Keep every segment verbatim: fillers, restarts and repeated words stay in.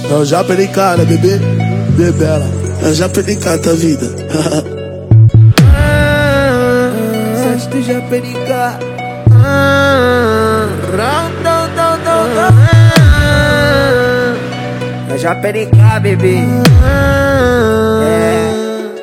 Eu já perdi cara, bebê, bebela. Eu já perdi cara da vida. Sete do já perdi cara. Eu já perdi cara, bebê. É.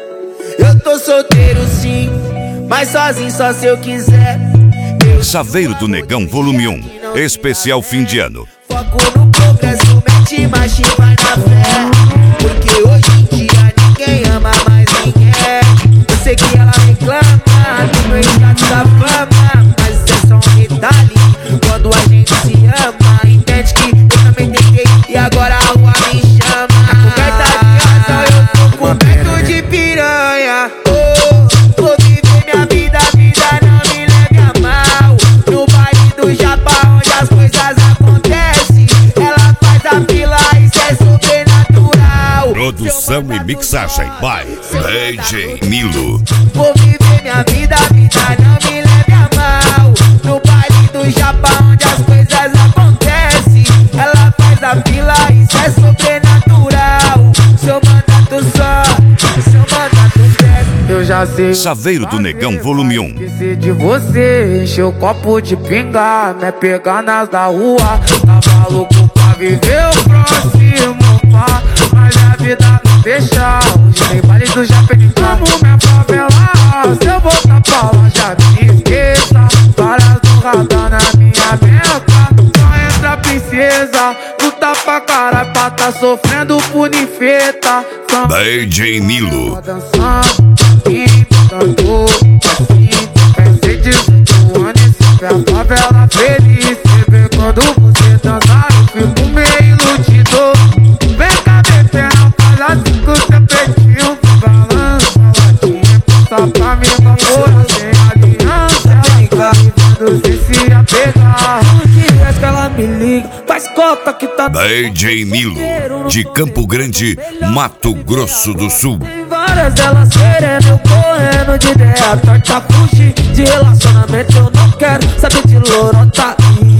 Eu tô solteiro sim, mas sozinho só se eu quiser. Chaveiro do Negão Volume um, especial fim de ano. Foco no progresso, mete marcha e vai na fé. Porque hoje em dia ninguém ama mais ninguém. Eu sei que ela reclama do meu status da fama, mas isso é só um detalhe. Quando a gente se ama, entende que eu também tentei e agora a rua me chama. Coberta de razão, eu tô coberto de piranha. Oh, vou viver minha vida, a vida não me leve a mal. No baile do Japão, onde as coisas acontecem, ela faz a fila, isso é sobrenatural. Produção e mixagem by D J Nilo. Vou viver minha vida, a vida não me leve a mal. No baile do Japão, onde as coisas acontecem, ela faz a fila, isso é sobrenatural. Seu mandato só, seu mandato desce. Eu já sei. Chaveiro do Negão Volume um. Esqueci de você, encher o copo de pinga, me pegar nas da rua. Tá maluco pra viver o próximo, pá. Mas a vida não deixa. Hoje tem baile do Japão, como minha favela. Se eu voltar pra lá, já me esqueça. Várias do radar na minha beca. Só entra princesa, luta pra caralho, pra tá sofrendo punifeta. D J Nilo. Dançando e cantando assim. Pensei dezoito anos e ver a favela feliz. Você vê quando você dançar, eu fico meio iludido. Vem cá, metendo, faz assim com o seu peitinho. Balança, latinha, passa pra mim, amor. Sem aliança, vivendo sem se apegar. Que é que ela me liga, faz cota que tá. D J Nilo, de Campo Grande, Mato Grosso do Sul. Várias delas querendo, eu correndo de ideia torta. Fugir de relacionamento, eu não quero saber de lorota.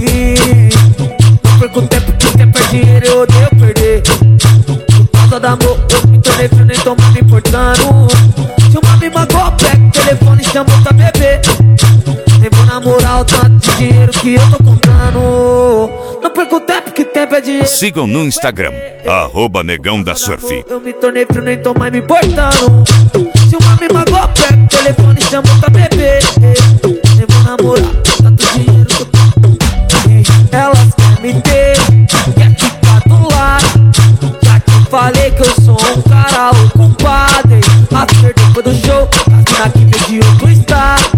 Não perco tempo, que tempo é dinheiro, eu odeio perder. Por causa do amor, eu me tornei frio, nem tô mais me importando. Se uma me magoa, pega o telefone e chama outra bebê. Nem vou namorar o tanto de dinheiro que eu tô contando. Não perco tempo, que tempo é dinheiro. Sigam no Instagram, arroba Negão da Surf. Eu me tornei frio, nem tô mais me importando. Se uma me magoa, pega o telefone e chama outra bebê. Nem vou namorar, tanto dinheiro que eu tô. Elas querem me ter, quer ficar do lado. Já te falei que eu sou um cara ocupado. After depois do show, a mina que veio de outro estado.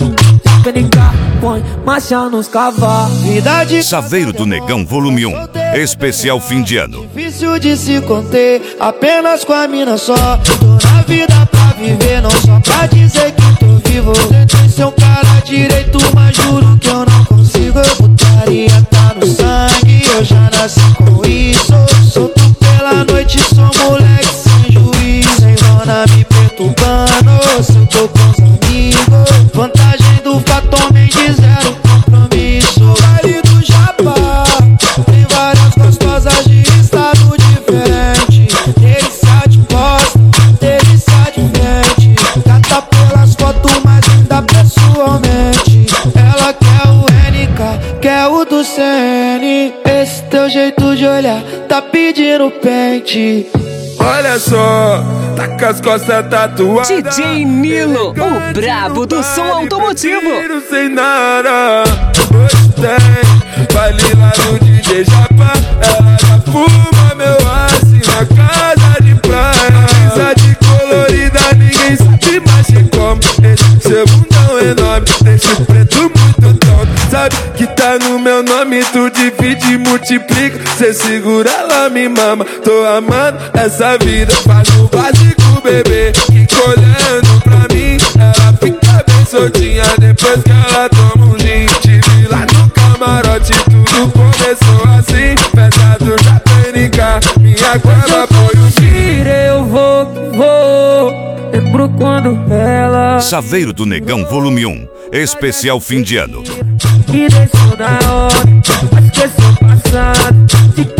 Põe marcha nos cavalos. Chaveiro do Negão Volume um, especial fim de ano. Difícil de se conter, apenas com a mina só. Tô na vida pra viver, não só pra dizer que tô vivo. Tentei ser um cara direito, mas juro que eu não consigo. Putaria tá no sangue, eu já nasci com isso. Solto pela noite, sou moleque sem juízo. Sem dona me perturbando, se eu tô com os amigos. Vantagem do fator de zero compromisso. Baile do Japão, tem várias gostosas de estado diferente. Delícia de costa, delícia de frente. Cata pelas fotos, mas ainda pessoalmente. Ela quer o N K, quer o do C N. Esse teu jeito de olhar tá pedindo pente. Olha só, tá com as costas tatuadas. D J Nilo, o brabo do som automotivo. Não sei nada, hoje tem baile lá no D J Japa. Ela já fuma meu aço na casa de praia. Amizade colorida, ninguém sabe mais como. Esse seu bundão enorme, deixa o preto muito tonto. Sabe que tá no meu nome, tu divide e multiplica. Cê segura, ela me mama, tô amando essa vida. Faz o básico, bebê, fica olhando pra mim. Ela fica bem soltinha depois que ela toma um gin. Tive lá no camarote, tudo começou assim. Pesado já pânica, minha cama foi um giro. Eu vou, vou. Lembro quando ela Chaveiro do Negão Volume um, especial fim de ano. e deixou na hora, esqueceu o passado. Fiquei jogando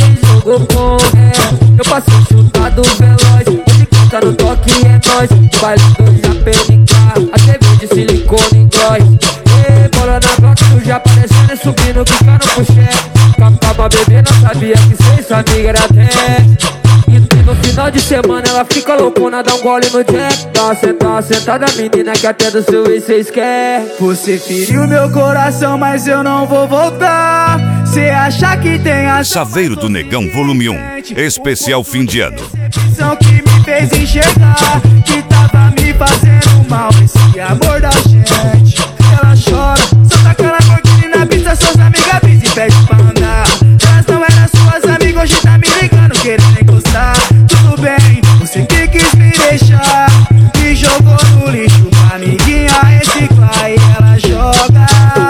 Cocô, é, eu passo chutado veloz. Ele canta no toque, é nóis. O baile do Japenica, a T V de silicone gloss. E bola na bloco, tu já aparecendo e subindo, ficando pro chefe. Capa bebê, não sabia que cê sua amiga era dez. E no final de semana ela fica loucona, dá um gole no jack. Tá sentada, sentada menina que até do seu ex cês quer. Você feriu meu coração, mas eu não vou voltar. Cê acha que tem a Saveiro do Negão Volume um, especial fim de ano. decepção que me fez enxergar que tava me fazendo mal esse amor da gente. Ela chora, só taca na cortina na pista, suas amigas pisam e pede pra andar. Elas não eram suas amigas, hoje tá me ligando, querendo encostar. Tudo bem, você que quis me deixar, me jogou no lixo pra amiguinha reciclar. E ela joga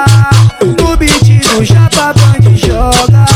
no beat do Japa Band, joga.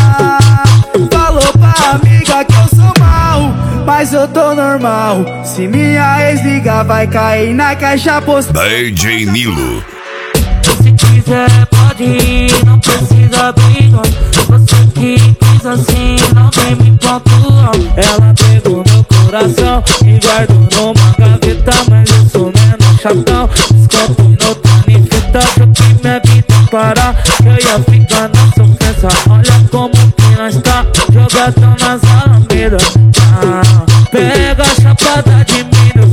Falou pra amiga que eu sou mal, mas eu tô normal. Se minha ex ligar, vai cair na caixa postal. D J Nilo. Se quiser pode ir, não precisa brigar. Você que quis assim, não tem me pontual. Ela pegou meu coração e guardou numa gaveta, mas eu sou menos chatão. Descontei no tane fita, joguei minha vida parar. Eu ia ficar na sofrência, olha como que nós tá jogadão nas alamedas. Ah, pega a chapada de milho,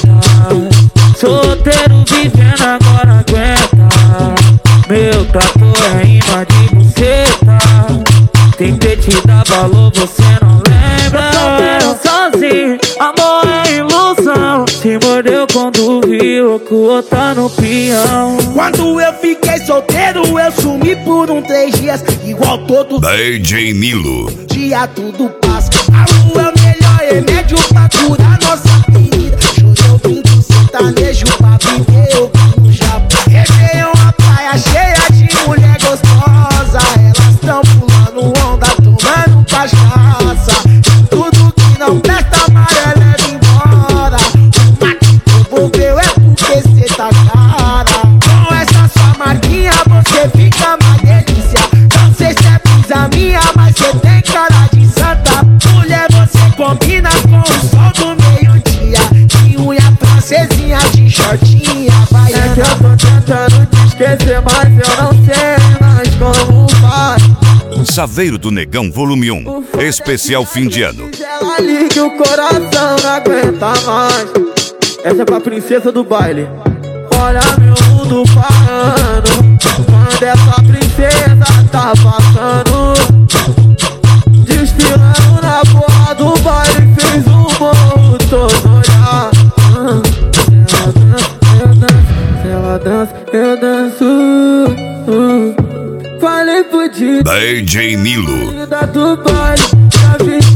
senta. Solteiro vivendo agora aguenta. Meu tatu é imã de buceta. Tentei te dar valor, você não lembra. Eu tô sozinho, amor é ilusão. Se mordeu quando viu que o outro tá no peão. Quando eu fiquei solteiro, eu sumi por um três dias. Igual todo D J Nilo. dia tudo passa. A lua é o melhor remédio pra curar nossa ferida. Chorei ouvindo sertanejo pra viver ouvindo Japa. Reguei uma praia cheia de mulher gostosa. Elas tão pulando onda, tomando cachaça. Tudo que não presta, amarelo é embora. Uma que devolveu é porque cê tá cara. Com essa sua marquinha você fica uma delícia. Não sei se é brisa minha, mas cê tem cara de santa. Mulher, você combina com o sol do meio-dia. De unha francesinha, de shortinha, vai. É que eu tô tentando te esquecer, mas eu não sei mais como faz. Saveiro do Negão Volume um, especial fim de ano. Ela liga o coração, não aguenta mais. Essa é pra princesa do baile. Olha meu mundo parando. Quando essa princesa tá passando, desfilando na porra do baile, fez um morro todo olhar. Se ela dança, eu danço. Falei pro dia D J Nilo. da do baile, já vi